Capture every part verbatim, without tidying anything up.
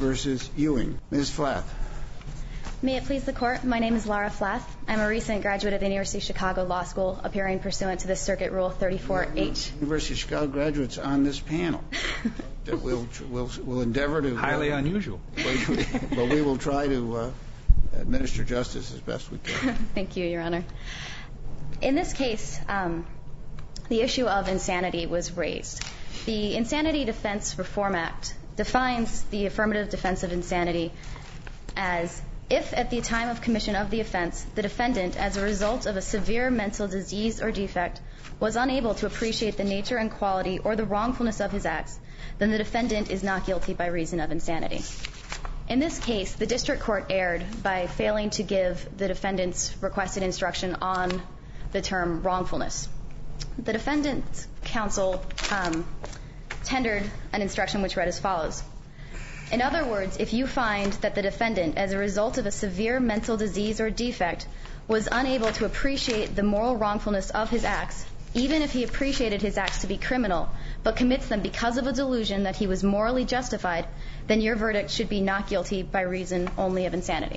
versus Ewing. Miz Flath. May it please the Court, my name is Laura Flath. I'm a recent graduate of the University of Chicago Law School, appearing pursuant to the Circuit Rule thirty-four H. University of Chicago graduates on this panel. that we'll, we'll, we'll endeavor to... Highly uh, unusual. But we will try to uh, administer justice as best we can. Thank you, Your Honor. In this case, um, the issue of insanity was raised. The Insanity Defense Reform Act defines the affirmative defense of insanity as if at the time of commission of the offense, the defendant, as a result of a severe mental disease or defect, was unable to appreciate the nature and quality or the wrongfulness of his acts, then the defendant is not guilty by reason of insanity. In this case, the district court erred by failing to give the defendant's requested instruction on the term wrongfulness. The defendant's counsel um, tendered an instruction which read as follows. In other words, if you find that the defendant, as a result of a severe mental disease or defect, was unable to appreciate the moral wrongfulness of his acts, even if he appreciated his acts to be criminal, but commits them because of a delusion that he was morally justified, then your verdict should be not guilty by reason only of insanity.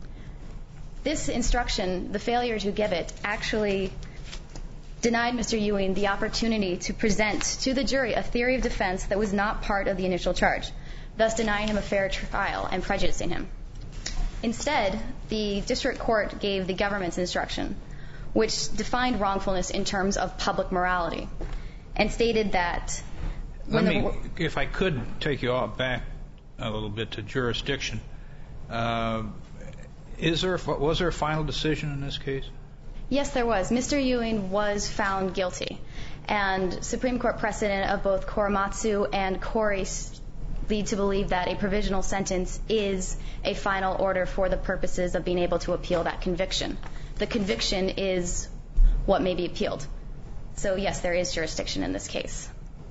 This instruction, the failure to give it, actually denied Mister Ewing the opportunity to present to the jury a theory of defense that was not part of the initial charge, thus denying him a fair trial and prejudicing him. Instead, the district court gave the government's instruction, which defined wrongfulness in terms of public morality, and stated that... Let me, if I could take you all back a little bit to jurisdiction, uh, is there, was there a final decision in this case? Yes, there was. Mister Ewing was found guilty, and Supreme Court precedent of both Korematsu and Corey lead to believe that a provisional sentence is a final order for the purposes of being able to appeal that conviction. The conviction is what may be appealed. So, yes, there is jurisdiction in this case.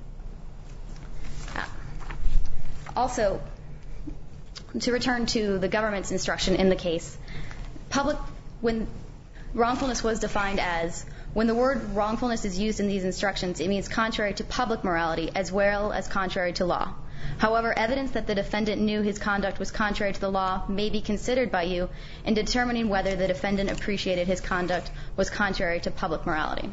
Uh, also, to return to the government's instruction in the case, public, when wrongfulness was defined as, when the word wrongfulness is used in these instructions, it means contrary to public morality as well as contrary to law. However, evidence that the defendant knew his conduct was contrary to the law may be considered by you in determining whether the defendant appreciated his conduct was contrary to public morality.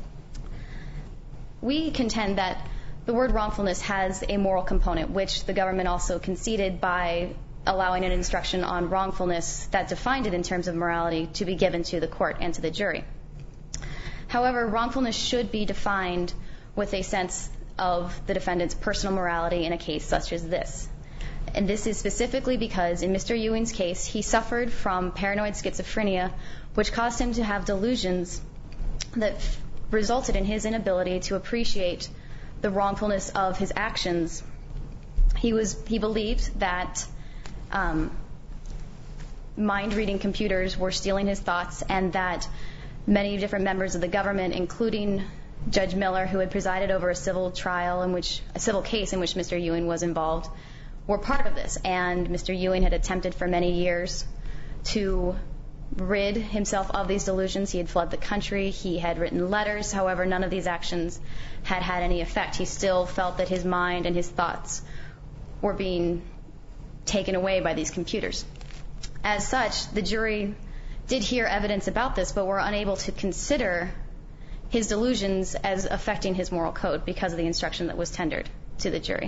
We contend that the word wrongfulness has a moral component, which the government also conceded by allowing an instruction on wrongfulness that defined it in terms of morality to be given to the court and to the jury. However, wrongfulness should be defined with a sense of the defendant's personal morality in a case such as this. And this is specifically because in Mister Ewing's case, he suffered from paranoid schizophrenia, which caused him to have delusions that f- resulted in his inability to appreciate the wrongfulness of his actions. He was he believed that um, mind-reading computers were stealing his thoughts, and that many different members of the government, including Judge Miller, who had presided over a civil trial in which a civil case in which Mister Ewing was involved, were part of this. And Mister Ewing had attempted for many years to rid himself of these delusions. He had fled the country. He had written letters. However, none of these actions had had any effect. He still felt that his mind and his thoughts were being taken away by these computers. As such, the jury did hear evidence about this, but were unable to consider his delusions as affecting his moral code because of the instruction that was tendered to the jury.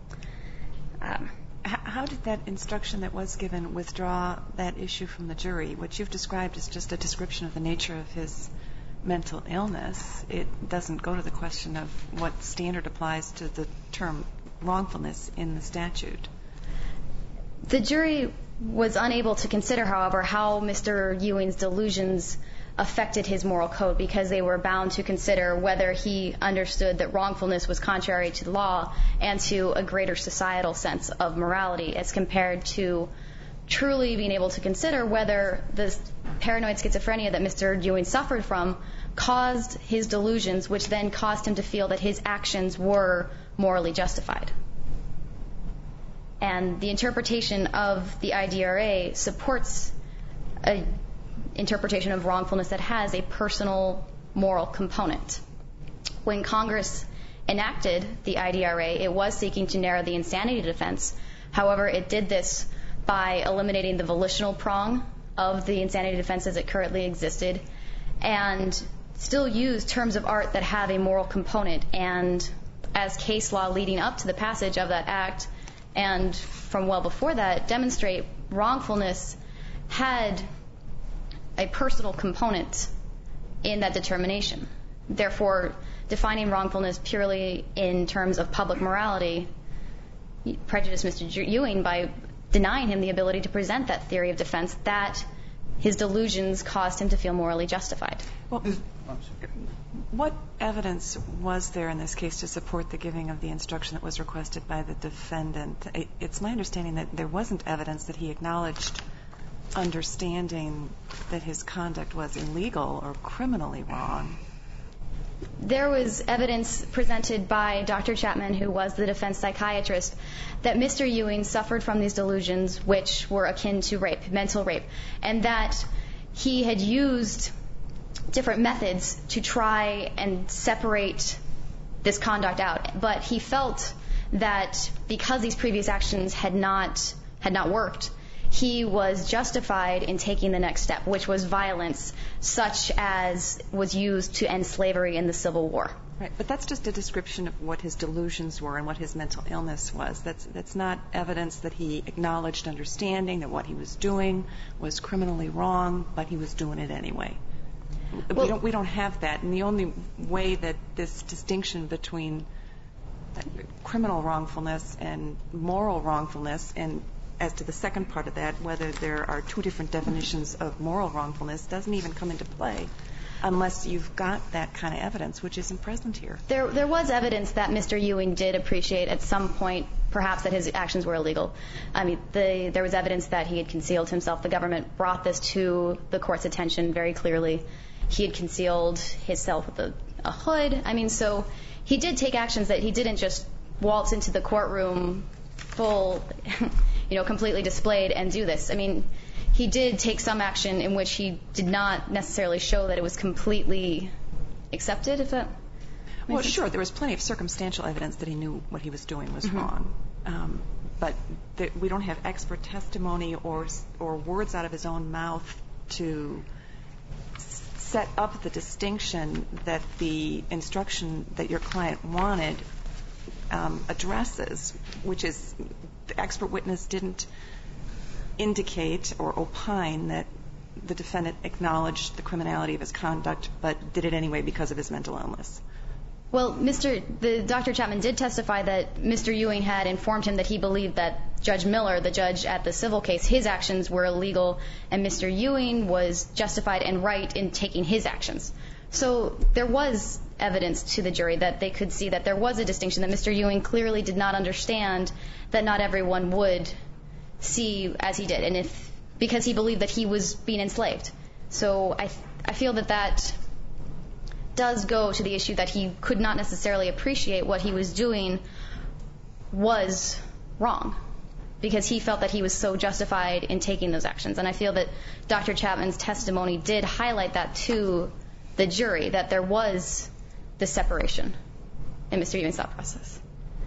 Um, How did that instruction that was given withdraw that issue from the jury? What you've described is just a description of the nature of his mental illness. It doesn't go to the question of what standard applies to the term wrongfulness in the statute. The jury was unable to consider, however, how Mister Ewing's delusions affected his moral code, because they were bound to consider whether he understood that wrongfulness was contrary to the law and to a greater societal sense of morality, as compared to truly being able to consider whether the paranoid schizophrenia that Mister Ewing suffered from caused his delusions, which then caused him to feel that his actions were morally justified. And the interpretation of the I D R A supports a interpretation of wrongfulness that has a personal moral component. When Congress enacted the I D R A, it was seeking to narrow the insanity defense. However, it did this by eliminating the volitional prong of the insanity defense as it currently existed, and still used terms of art that have a moral component. And as case law leading up to the passage of that act, and from well before that, demonstrate wrongfulness had a personal component in that determination. Therefore, defining wrongfulness purely in terms of public morality prejudiced Mister Ewing by denying him the ability to present that theory of defense that his delusions caused him to feel morally justified. Well, what evidence was there in this case to support the giving of the instruction that was requested by the defendant? It's my understanding that there wasn't evidence that he acknowledged understanding that his conduct was illegal or criminally wrong. There was evidence presented by Doctor Chapman, who was the defense psychiatrist, that Mister Ewing suffered from these delusions, which were akin to rape, mental rape, and that he had used different methods to try and separate this conduct out. But he felt that because these previous actions had not had not worked, he was justified in taking the next step, which was violence, such as was used to end slavery in the Civil War. Right, but that's just a description of what his delusions were and what his mental illness was. That's that's not evidence that he acknowledged understanding that what he was doing was criminally wrong, but he was doing it anyway. Well, we don't we don't have that, and the only way that this distinction between criminal wrongfulness and moral wrongfulness, and as to the second part of that, whether there are two different definitions of moral wrongfulness, doesn't even come into play unless you've got that kind of evidence, which isn't present here. There, there was evidence that Mister Ewing did appreciate at some point, perhaps, that his actions were illegal. I mean, the, there was evidence that he had concealed himself. The government brought this to the court's attention very clearly. He had concealed himself with a, a hood. I mean, so he did take actions that he didn't just waltz into the courtroom full, you know, completely displayed and do this. I mean, he did take some action in which he did not necessarily show that it was completely accepted, if that makes Well, sense. sure, there was plenty of circumstantial evidence that he knew what he was doing was mm-hmm. wrong. Um, but th- we don't have expert testimony or or words out of his own mouth to s- set up the distinction that the instruction that your client wanted um, addresses, which is the expert witness didn't indicate or opine that the defendant acknowledged the criminality of his conduct but did it anyway because of his mental illness. Well, Mister The, Doctor Chapman did testify that Mister Ewing had informed him that he believed that Judge Miller, the judge at the civil case, his actions were illegal, and Mister Ewing was justified and right in taking his actions. So there was evidence to the jury that they could see that there was a distinction, that Mister Ewing clearly did not understand that not everyone would see as he did, and if because he believed that he was being enslaved. So I I feel that that does go to the issue that he could not necessarily appreciate what he was doing was wrong, because he felt that he was so justified in taking those actions. And I feel that Doctor Chapman's testimony did highlight that to the jury, that there was this separation in Mister Ewing's thought process.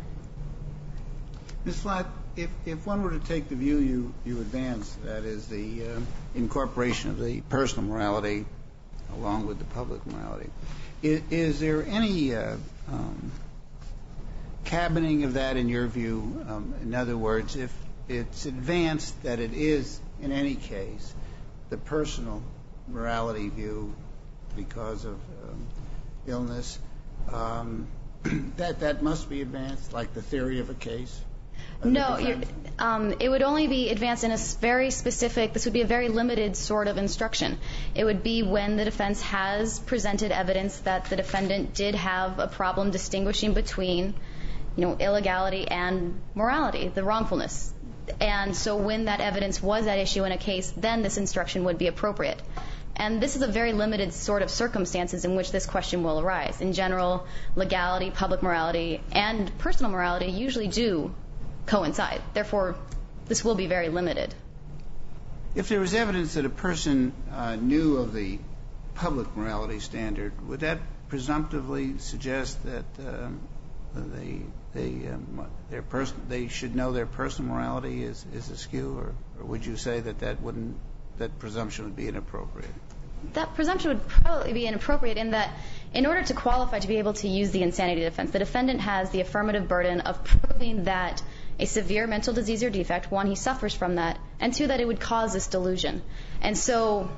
Miz Flatt, if, if one were to take the view you, you advance, that is the uh, incorporation of the personal morality along with the public morality, is, is there any uh, um, cabining of that in your view? Um, in other words, if it's advanced that it is, in any case, the personal morality view because of um, illness, um, that that must be advanced, like the theory of a case? No, you're, um, it would only be advanced in a very specific, this would be a very limited sort of instruction. It would be when the defense has presented evidence that the defendant did have a problem distinguishing between, you know, illegality and morality, the wrongfulness. And so when that evidence was at issue in a case, then this instruction would be appropriate. And this is a very limited sort of circumstances in which this question will arise. In general, legality, public morality, and personal morality usually do coincide. Therefore, this will be very limited. If there was evidence that a person uh, knew of the public morality standard, would that presumptively suggest that um, they they um, their person they should know their personal morality is, is askew, or, or would you say that that wouldn't that presumption would be inappropriate? That presumption would probably be inappropriate in that in order to qualify to be able to use the insanity defense, the defendant has the affirmative burden of proving that a severe mental disease or defect, one, he suffers from that, and two, that it would cause this delusion. And so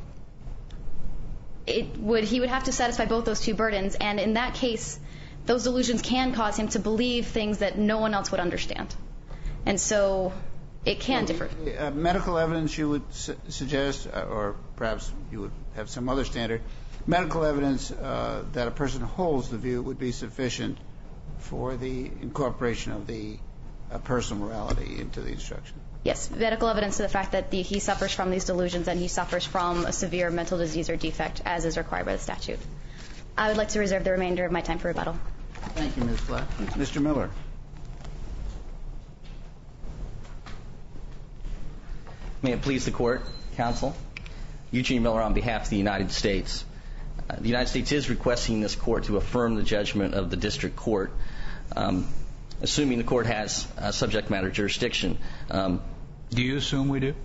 it would he would have to satisfy both those two burdens, and in that case, those delusions can cause him to believe things that no one else would understand. And so it can differ. Uh, medical evidence, you would su- suggest, uh, or perhaps you would have some other standard, medical evidence uh, that a person holds the view would be sufficient for the incorporation of the uh, personal morality into the instruction. Yes, medical evidence to the fact that the, he suffers from these delusions and he suffers from a severe mental disease or defect, as is required by the statute. I would like to reserve the remainder of my time for rebuttal. Thank you, Miz Flatt. Mister Miller. May it please the Court, Counsel. Eugene Miller on behalf of the United States. Uh, the United States is requesting this Court to affirm the judgment of the District Court, um, assuming the Court has uh, subject matter jurisdiction. Um, do you assume we do?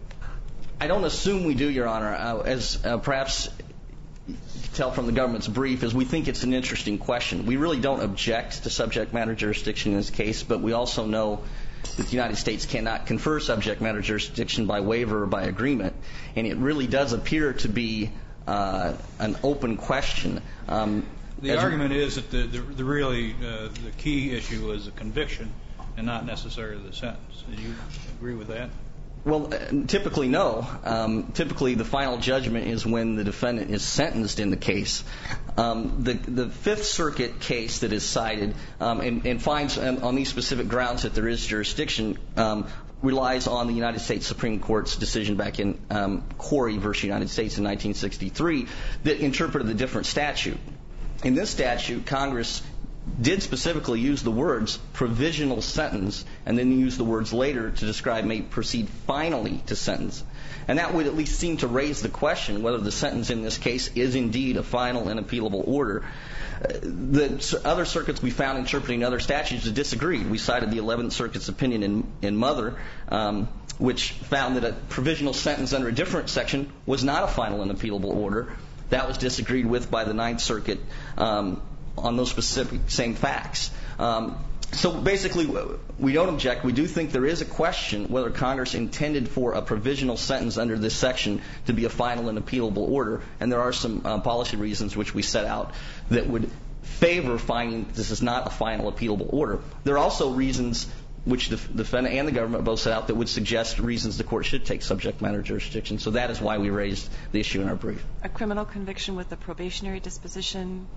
I don't assume we do, Your Honor. Uh, as uh, perhaps you can tell from the government's brief, is we think it's an interesting question. We really don't object to subject matter jurisdiction in this case, but we also know that the United States cannot confer subject matter jurisdiction by waiver or by agreement, and it really does appear to be uh, an open question. Um, the argument is that the, the, the really uh, the key issue is the conviction and not necessarily the sentence. Do you agree with that? Well, uh, typically no. Um, typically the final judgment is when the defendant is sentenced in the case. Um, the, the Fifth Circuit case that is cited um, and, and finds um, on these specific grounds that there is jurisdiction um, relies on the United States Supreme Court's decision back in um, Corey versus United States in nineteen sixty-three that interpreted the different statute. In this statute, Congress did specifically use the words provisional sentence and then use the words later to describe may proceed finally to sentence. And that would at least seem to raise the question whether the sentence in this case is indeed a final and appealable order. Uh, the other circuits we found interpreting other statutes disagreed. We cited the Eleventh Circuit's opinion in, in Mother, um, which found that a provisional sentence under a different section was not a final and appealable order. That was disagreed with by the Ninth Circuit um, on those specific same facts. Um, so basically, we don't object. We do think there is a question whether Congress intended for a provisional sentence under this section to be a final and appealable order, and there are some uh, policy reasons which we set out that would favor finding this is not a final appealable order. There are also reasons which the defendant and the government both set out that would suggest reasons the Court should take subject matter jurisdiction. So that is why we raised the issue in our brief. A criminal conviction with a probationary disposition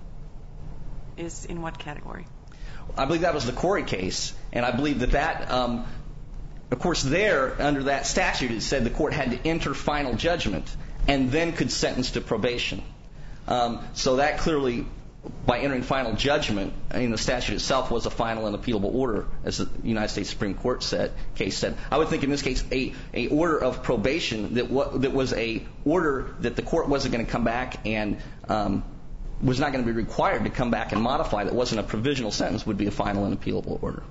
is in what category? I believe that was the Corey case, and I believe that that, um, of course, there, under that statute, it said the Court had to enter final judgment and then could sentence to probation. Um, so that clearly, by entering final judgment, I mean, the statute itself was a final and appealable order, as the United States Supreme Court said, case said. I would think in this case a, a order of probation that, wa- that was a order that the Court wasn't going to come back and um, was not going to be required to come back and modify, that wasn't a provisional sentence, would be a final and appealable order.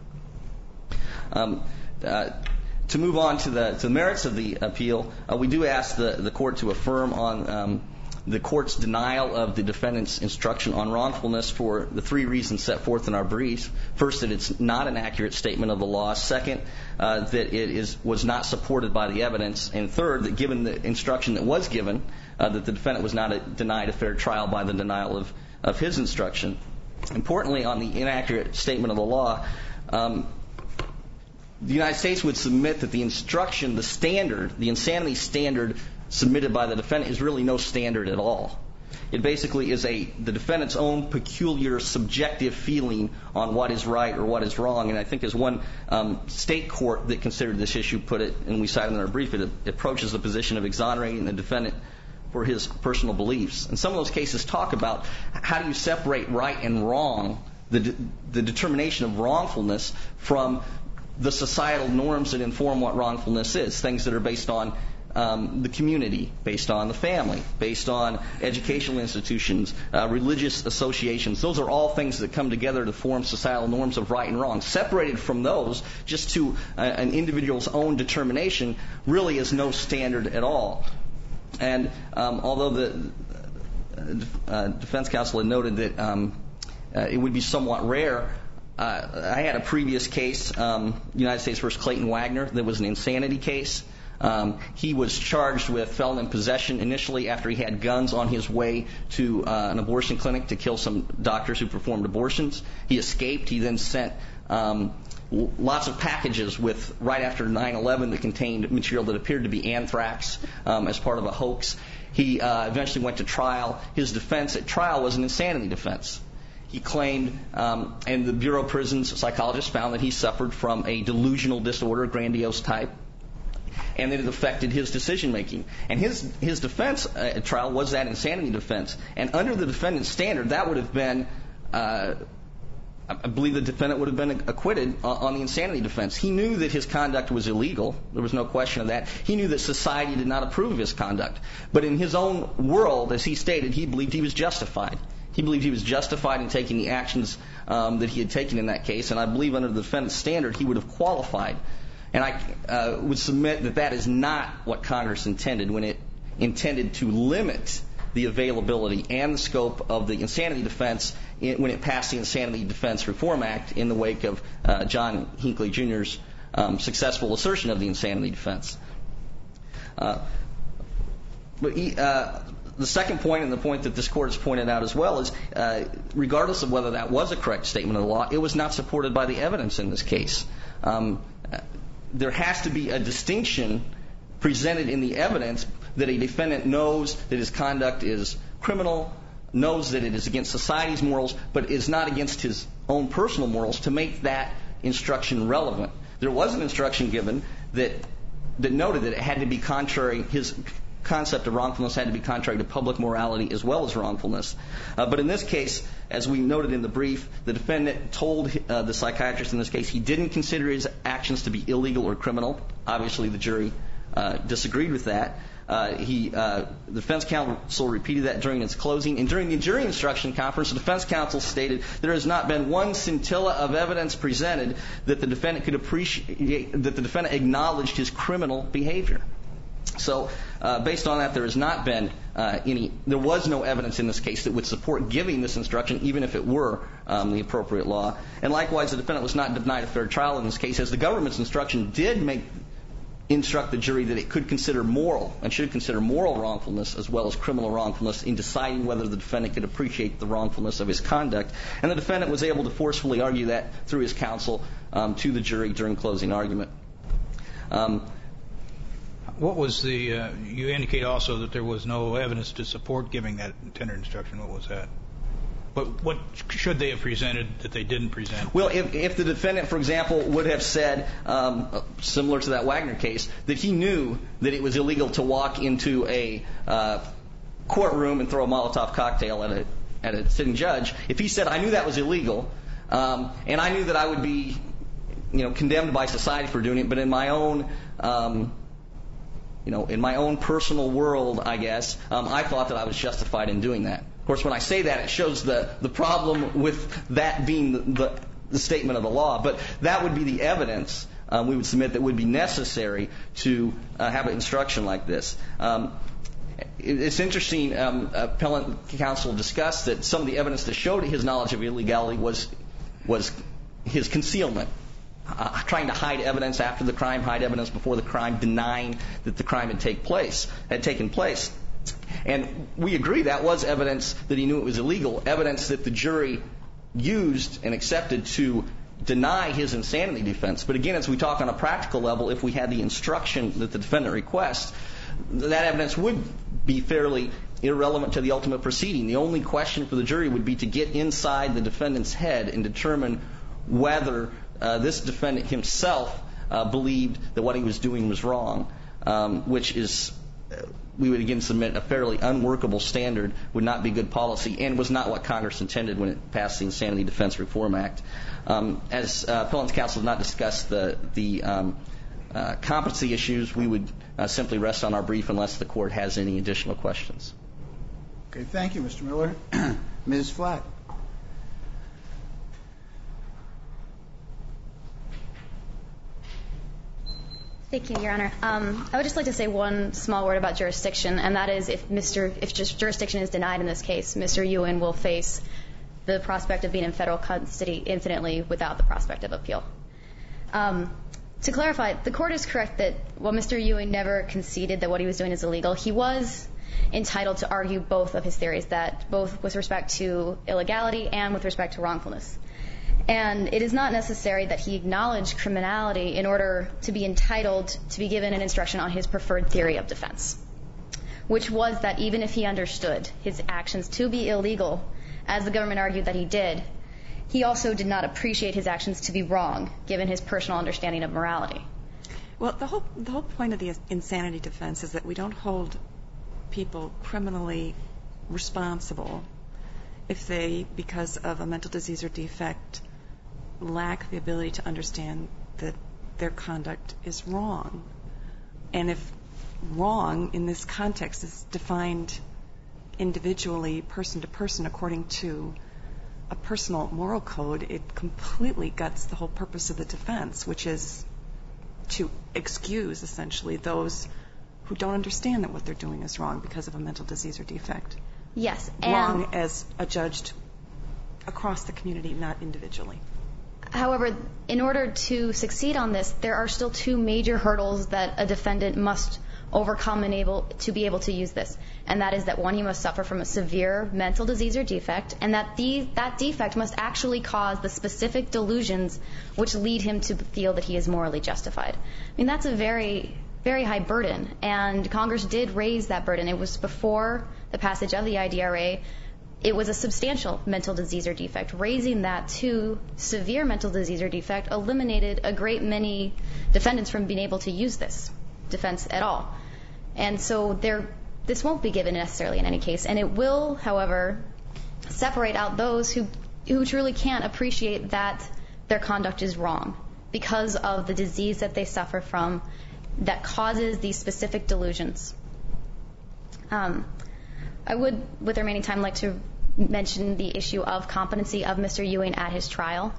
Um, uh, to move on to the, to the merits of the appeal, uh, we do ask the, the Court to affirm on um, the Court's denial of the defendant's instruction on wrongfulness for the three reasons set forth in our briefs. First, that it's not an accurate statement of the law. Second, uh, that it is was not supported by the evidence. And third, that given the instruction that was given, uh, that the defendant was not a, denied a fair trial by the denial of, of his instruction. Importantly, on the inaccurate statement of the law, um, the United States would submit that the instruction, the standard, the insanity standard submitted by the defendant is really no standard at all. It basically is a the defendant's own peculiar subjective feeling on what is right or what is wrong. And I think as one um, state court that considered this issue put it, and we cited in our brief, it, it approaches the position of exonerating the defendant for his personal beliefs. And some of those cases talk about how do you separate right and wrong, the, de- the determination of wrongfulness from the societal norms that inform what wrongfulness is, things that are based on um, the community, based on the family, based on educational institutions, uh, religious associations. Those are all things that come together to form societal norms of right and wrong. Separated from those, just to uh, an individual's own determination, really is no standard at all. And um, although the uh, defense counsel had noted that um, uh, it would be somewhat rare, uh, I had a previous case, um, United States versus Clayton Wagner, that was an insanity case. Um, he was charged with felon in possession initially after he had guns on his way to uh, an abortion clinic to kill some doctors who performed abortions. He escaped. He then sent um, lots of packages with right after nine eleven that contained material that appeared to be anthrax um, as part of a hoax. He uh, eventually went to trial. His defense at trial was an insanity defense. He claimed, um, and the Bureau of Prisons psychologists found that he suffered from a delusional disorder, grandiose type, and that it affected his decision-making. And his his defense at trial was that insanity defense. And under the defendant's standard, that would have been, uh, I believe the defendant would have been acquitted on the insanity defense. He knew that his conduct was illegal. There was no question of that. He knew that society did not approve of his conduct. But in his own world, as he stated, he believed he was justified. He believed he was justified in taking the actions um, that he had taken in that case. And I believe under the defendant's standard, he would have qualified. And I uh, would submit that that is not what Congress intended when it intended to limit the availability and the scope of the insanity defense in, when it passed the Insanity Defense Reform Act in the wake of uh, John Hinckley Junior's um, successful assertion of the insanity defense. Uh, but he, uh, the second point, and the point that this Court has pointed out as well, is uh, regardless of whether that was a correct statement of the law, it was not supported by the evidence in this case. Um, There has to be a distinction presented in the evidence that a defendant knows that his conduct is criminal, knows that it is against society's morals, but is not against his own personal morals to make that instruction relevant. There was an instruction given that that noted that it had to be contrary, his concept of wrongfulness had to be contrary to public morality as well as wrongfulness. Uh, but in this case, as we noted in the brief, the defendant told uh, the psychiatrist in this case he didn't consider his actions to be illegal or criminal. Obviously, the jury uh, disagreed with that. Uh, he, uh, the defense counsel repeated that during its closing. And during the jury instruction conference, the defense counsel stated there has not been one scintilla of evidence presented that the defendant could appreciate, that the defendant acknowledged his criminal behavior. So, uh, based on that, there has not been uh, any, there was no evidence in this case that would support giving this instruction, even if it were um, the appropriate law. And likewise, the defendant was not denied a fair trial in this case, as the government's instruction did make, instruct the jury that it could consider moral, and should consider moral wrongfulness as well as criminal wrongfulness in deciding whether the defendant could appreciate the wrongfulness of his conduct. And the defendant was able to forcefully argue that through his counsel um, to the jury during closing argument. Um, What was the, uh, you indicate also that there was no evidence to support giving that intended instruction. What was that? But what should they have presented that they didn't present? Well, if, if the defendant, for example, would have said, um, similar to that Wagner case, that he knew that it was illegal to walk into a uh, courtroom and throw a Molotov cocktail at a, at a sitting judge, if he said, I knew that was illegal, um, and I knew that I would be, you know, condemned by society for doing it, but in my own um, You know, in my own personal world, I guess, um, I thought that I was justified in doing that. Of course, when I say that, it shows the, the problem with that being the, the, the statement of the law. But that would be the evidence um, we would submit that would be necessary to uh, have an instruction like this. Um, it, it's interesting, um, appellant counsel discussed that some of the evidence that showed his knowledge of illegality was was his concealment. Uh, trying to hide evidence after the crime, hide evidence before the crime, denying that the crime had take place, had taken place. And we agree that was evidence that he knew it was illegal, evidence that the jury used and accepted to deny his insanity defense. But again, as we talk on a practical level, if we had the instruction that the defendant requests, that evidence would be fairly irrelevant to the ultimate proceeding. The only question for the jury would be to get inside the defendant's head and determine whether Uh, this defendant himself uh, believed that what he was doing was wrong, um, which is, uh, we would again submit, a fairly unworkable standard, would not be good policy, and was not what Congress intended when it passed the Insanity Defense Reform Act. Um, as uh, appellant's counsel did not discuss the, the um, uh, competency issues, we would uh, simply rest on our brief unless the Court has any additional questions. Okay, thank you, Mister Miller. Miz Flatt. Thank you, Your Honor. Um, I would just like to say one small word about jurisdiction, and that is if Mister if just jurisdiction is denied in this case, Mister Ewing will face the prospect of being in federal custody infinitely without the prospect of appeal. Um, to clarify, the Court is correct that while Mister Ewing never conceded that what he was doing is illegal, he was entitled to argue both of his theories, that both with respect to illegality and with respect to wrongfulness. And it is not necessary that he acknowledge criminality in order to be entitled to be given an instruction on his preferred theory of defense, which was that even if he understood his actions to be illegal, as the government argued that he did, he also did not appreciate his actions to be wrong, given his personal understanding of morality. Well, the whole, the whole point of the insanity defense is that we don't hold people criminally responsible if they, because of a mental disease or defect, lack the ability to understand that their conduct is wrong. And if wrong in this context is defined individually, person to person, according to a personal moral code, it completely guts the whole purpose of the defense, which is to excuse, essentially, those who don't understand that what they're doing is wrong because of a mental disease or defect. Yes. And wrong as adjudged across the community, not individually. However, in order to succeed on this, there are still two major hurdles that a defendant must overcome and able to be able to use this. And that is that, one, he must suffer from a severe mental disease or defect, and that the, that defect must actually cause the specific delusions which lead him to feel that he is morally justified. I mean, that's a very, very high burden, and Congress did raise that burden. It was before the passage of the I D R A. It was a substantial mental disease or defect. Raising that to severe mental disease or defect eliminated a great many defendants from being able to use this defense at all. And so there, this won't be given necessarily in any case. And it will, however, separate out those who, who truly can't appreciate that their conduct is wrong because of the disease that they suffer from that causes these specific delusions. Um, I would, with the remaining time, like to mention the issue of competency of Mister Ewing at his trial.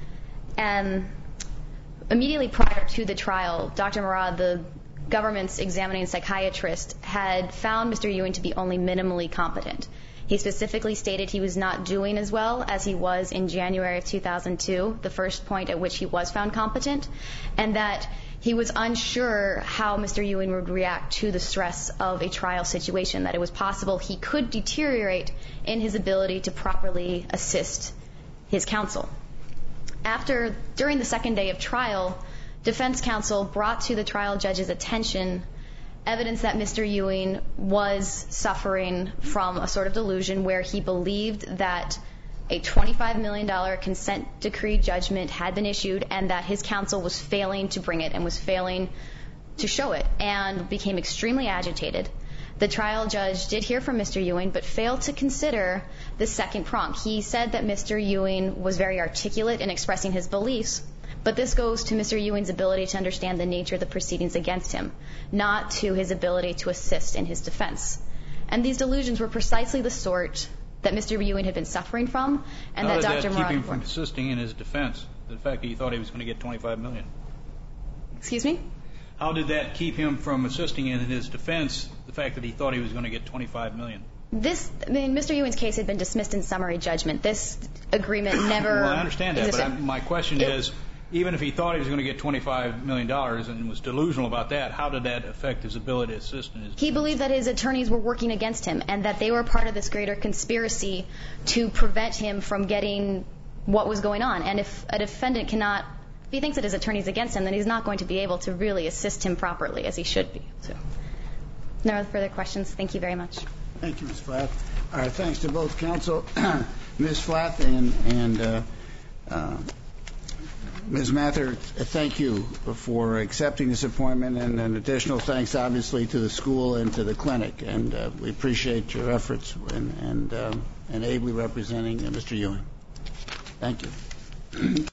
And immediately prior to the trial, Doctor Murad, the government's examining psychiatrist, had found Mister Ewing to be only minimally competent. He specifically stated he was not doing as well as he was in January of two thousand two, the first point at which he was found competent, and that he was unsure how Mister Ewing would react to the stress of a trial situation, that it was possible he could deteriorate in his ability to properly assist his counsel. After, during the second day of trial, defense counsel brought to the trial judge's attention evidence that Mister Ewing was suffering from a sort of delusion where he believed that a twenty-five million dollars consent decree judgment had been issued and that his counsel was failing to bring it and was failing to show it, and became extremely agitated. The trial judge did hear from Mister Ewing but failed to consider the second prong. He said that Mister Ewing was very articulate in expressing his beliefs, but this goes to Mister Ewing's ability to understand the nature of the proceedings against him, not to his ability to assist in his defense. And these delusions were precisely the sort that Mister Ewing had been suffering from, and How that did Doctor that keep Murad... him from assisting in his defense? The fact that he thought he was going to get twenty-five million dollars. Excuse me? How did that keep him from assisting in his defense, the fact that he thought he was going to get twenty-five million dollars? This, I mean, Mister Ewing's case had been dismissed in summary judgment. This agreement never... Well, I understand that, existed. but I, my question It, is, even if he thought he was going to get twenty-five million dollars and was delusional about that, how did that affect his ability to assist in his defense? He believed that his attorneys were working against him and that they were part of this greater conspiracy to prevent him from getting what was going on. And if a defendant cannot... If he thinks that his attorney's against him, then he's not going to be able to really assist him properly as he should be. So, no further questions. Thank you very much. Thank you, Miz Flatt. All right, thanks to both counsel, Miz Flatt and, and uh, uh, Miz Mather. Thank you for accepting this appointment, and an additional thanks, obviously, to the school and to the clinic. And uh, we appreciate your efforts and, and, um, and ably representing uh, Mister Ewing. Thank you.